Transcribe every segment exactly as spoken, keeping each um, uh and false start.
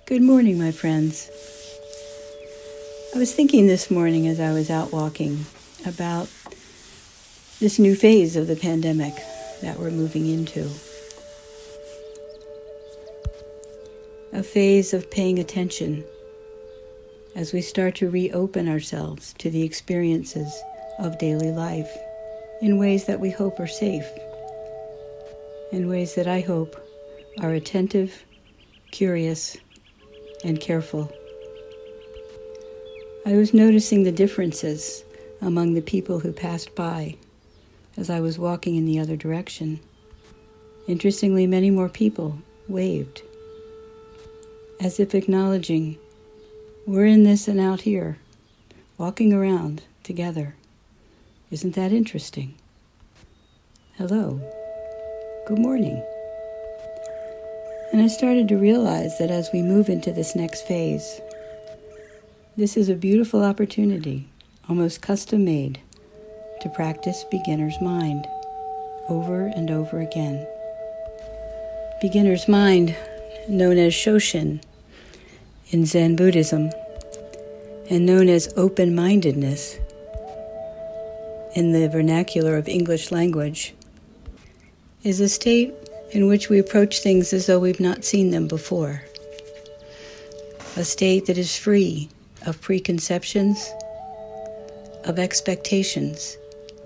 Good morning, my friends. I was thinking this morning as I was out walking about this new phase of the pandemic that we're moving into. A phase of paying attention as we start to reopen ourselves to the experiences of daily life in ways that we hope are safe, in ways that I hope are attentive, curious, and careful. I was noticing the differences among the people who passed by as I was walking in the other direction. Interestingly, many more people waved, as if acknowledging, we're in this and out here, walking around together. Isn't that interesting? Hello. Good morning. And I started to realize that as we move into this next phase, this is a beautiful opportunity, almost custom-made, to practice beginner's mind over and over again. Beginner's mind, known as Shoshin in Zen Buddhism, and known as open-mindedness in the vernacular of English language, is a state in which we approach things as though we've not seen them before. A state that is free of preconceptions, of expectations,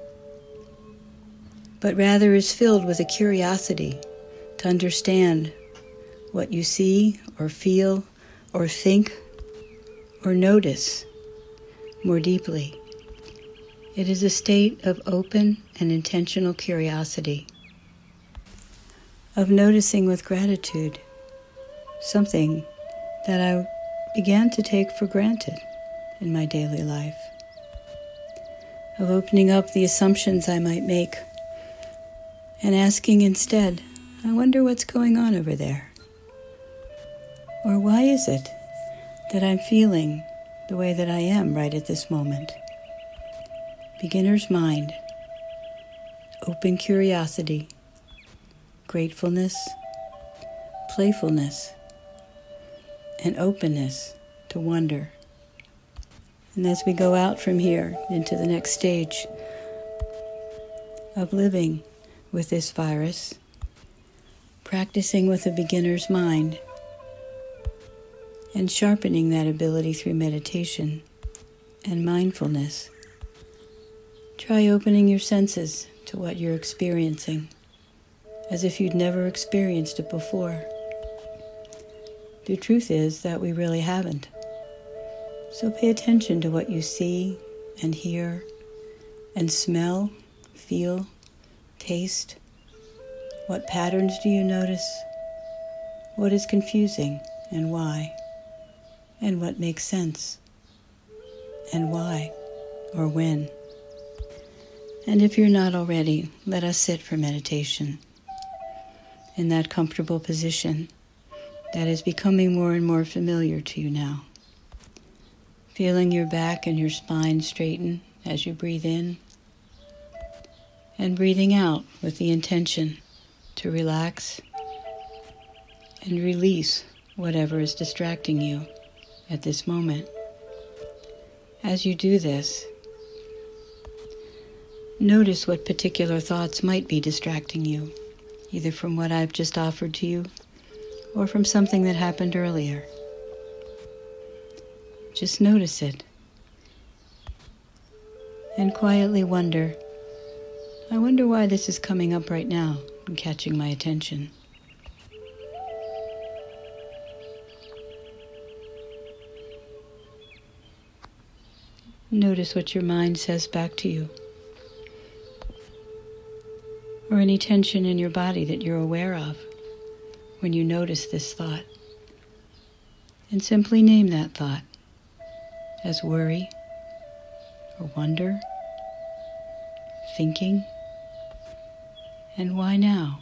but rather is filled with a curiosity to understand what you see or feel or think or notice more deeply. It is a state of open and intentional curiosity, of noticing with gratitude something that I began to take for granted in my daily life, of opening up the assumptions I might make and asking instead, I wonder what's going on over there? Or why is it that I'm feeling the way that I am right at this moment? Beginner's mind, open curiosity, gratefulness, playfulness, and openness to wonder. And as we go out from here into the next stage of living with this virus, practicing with a beginner's mind, and sharpening that ability through meditation and mindfulness, try opening your senses to what you're experiencing, as if you'd never experienced it before. The truth is that we really haven't. So pay attention to what you see and hear and smell, feel, taste. What patterns do you notice? What is confusing and why? And what makes sense? And why or when? And if you're not already, let us sit for meditation in that comfortable position that is becoming more and more familiar to you now. Feeling your back and your spine straighten as you breathe in, and breathing out with the intention to relax and release whatever is distracting you at this moment. As you do this, notice what particular thoughts might be distracting you, either from what I've just offered to you or from something that happened earlier. Just notice it and quietly wonder, I wonder why this is coming up right now and catching my attention. Notice what your mind says back to you, or any tension in your body that you're aware of when you notice this thought. And simply name that thought as worry or wonder, thinking, and why now?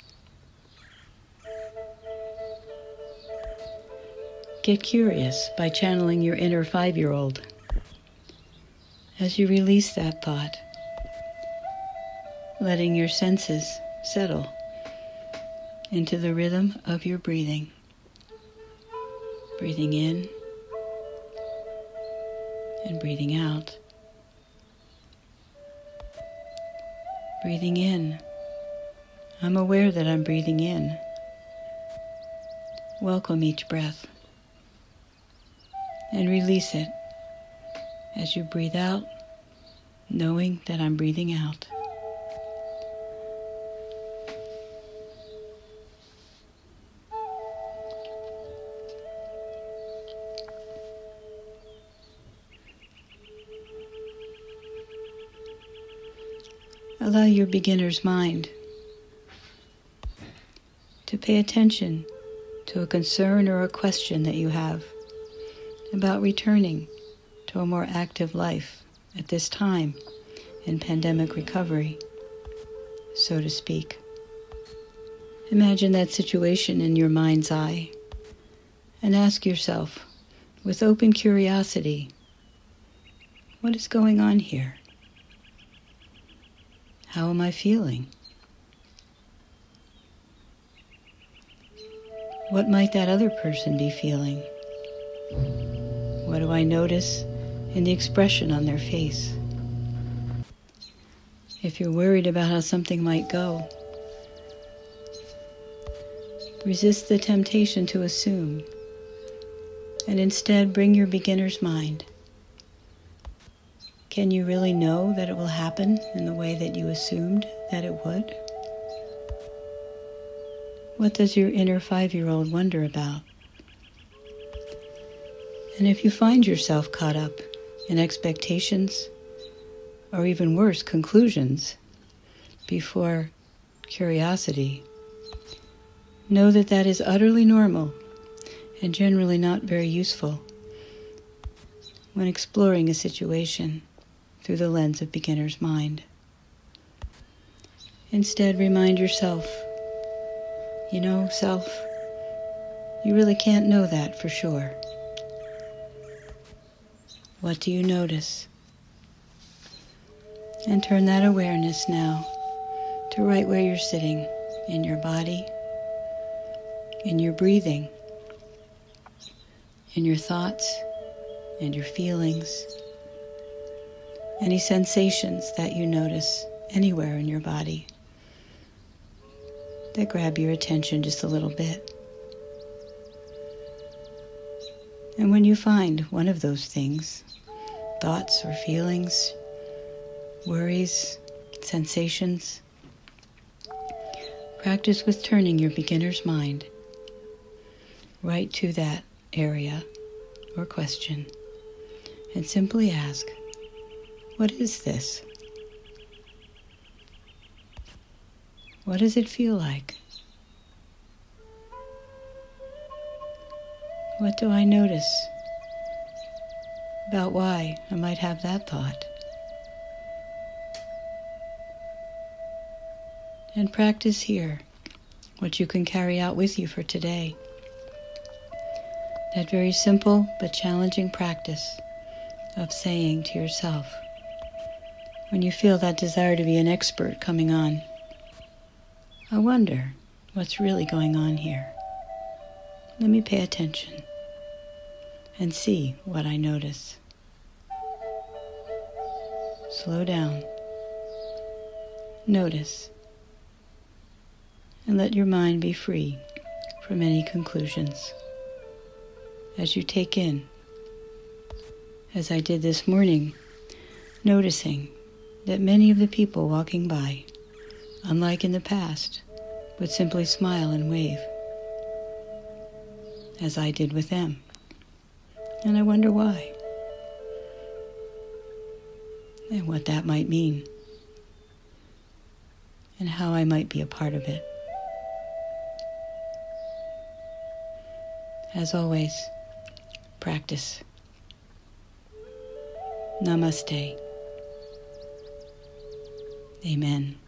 Get curious by channeling your inner five-year-old. As you release that thought, letting your senses settle into the rhythm of your breathing. breathing in and breathing out. Breathing in. I'm aware that I'm breathing in. Welcome each breath and release it as you breathe out, knowing that I'm breathing out. Allow your beginner's mind to pay attention to a concern or a question that you have about returning to a more active life at this time in pandemic recovery, so to speak. Imagine that situation in your mind's eye and ask yourself with open curiosity, what is going on here? How am I feeling? What might that other person be feeling? What do I notice in the expression on their face? If you're worried about how something might go, resist the temptation to assume, and instead bring your beginner's mind. Can you really know that it will happen in the way that you assumed that it would? What does your inner five-year-old wonder about? And if you find yourself caught up in expectations, or even worse, conclusions, before curiosity, know that that is utterly normal and generally not very useful when exploring a situation through the lens of beginner's mind. Instead, remind yourself, you know, self, you really can't know that for sure. What do you notice? And turn that awareness now to right where you're sitting, in your body, in your breathing, in your thoughts and your feelings, any sensations that you notice anywhere in your body that grab your attention just a little bit. And when you find one of those things, thoughts or feelings, worries, sensations, practice with turning your beginner's mind right to that area or question and simply ask, what is this? What does it feel like? What do I notice about why I might have that thought? And practice here what you can carry out with you for today. That very simple but challenging practice of saying to yourself, when you feel that desire to be an expert coming on, I wonder what's really going on here. Let me pay attention and see what I notice. Slow down. Notice. And let your mind be free from any conclusions as you take in, as I did this morning, noticing that many of the people walking by, unlike in the past, would simply smile and wave, as I did with them. And I wonder why, and what that might mean, and how I might be a part of it. As always, practice. Namaste. Amen.